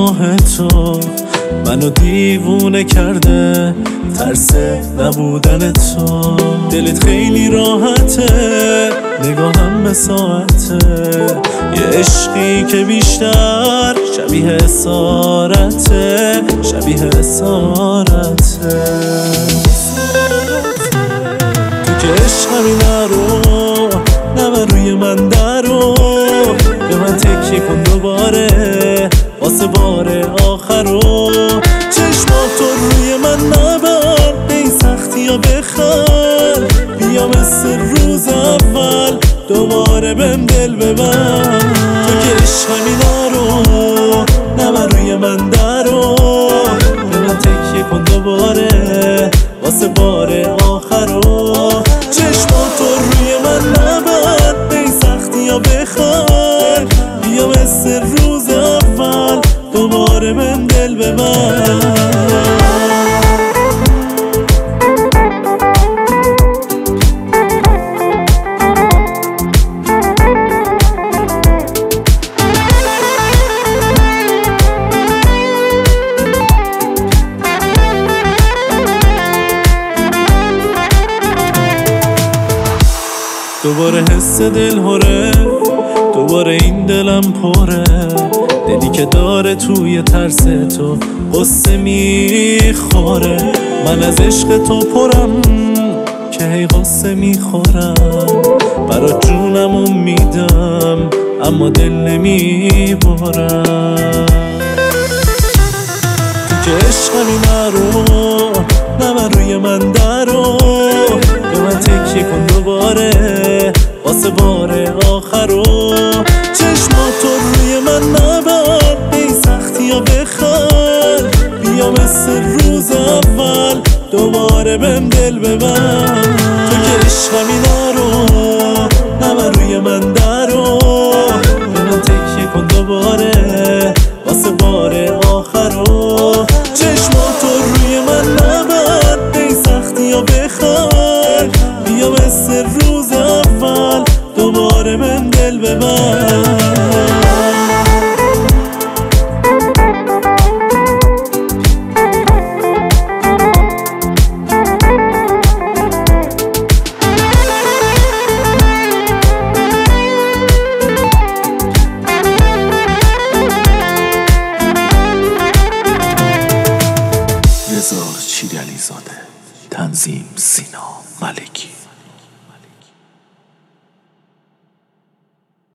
نگاه تو منو دیوونه کرده، ترس نبودن تو. دلت خیلی راحته، نگاهم به ساعته، یه عشقی که بیشتر شبیه اسارته، شبیه اسارته. تو که عشقمی نرو، نبر روی من درو، به من تکیه کن دوباره واسه بار آخرو. چشماتو روی من نبر، به این سختی ها بخند، بیا مثل روز اول دوباره بهم دل ببند. تو که عشقمی نرو، نبر روی من درو، به من تکیه کن دوباره واسه بار آخرو. چشماتو روی من نبر، به این سختی ها بخند، بیا مثل روز اول دوباره بهم دل ببند. دوباره حس دل هره، دوباره این دلم پره، دلی که داره توی ترس تو قصه میخوره. من از عشق تو پرم که هی قصه میخورم، برات جونمو میدم اما دل نمیبرم. تو که عشقمی نرو، نبر روی من درو، به من تکیه کن دوباره واسه بار آخرو. چشماتو روی من نبر، به این سختی ها بخند، بیا مثل روز اول دوباره بهم دل ببند. تو که عشقمی نرو، نبر روی من درو، به من تکیه کن دوباره واسه بار آخرو. چشماتو روی من نبر، به این سختی ها بخند، بیا مثل روز اول دوباره بهم دل ببند. رضا چیرعلیزاده، تنظیم سینا ملکی.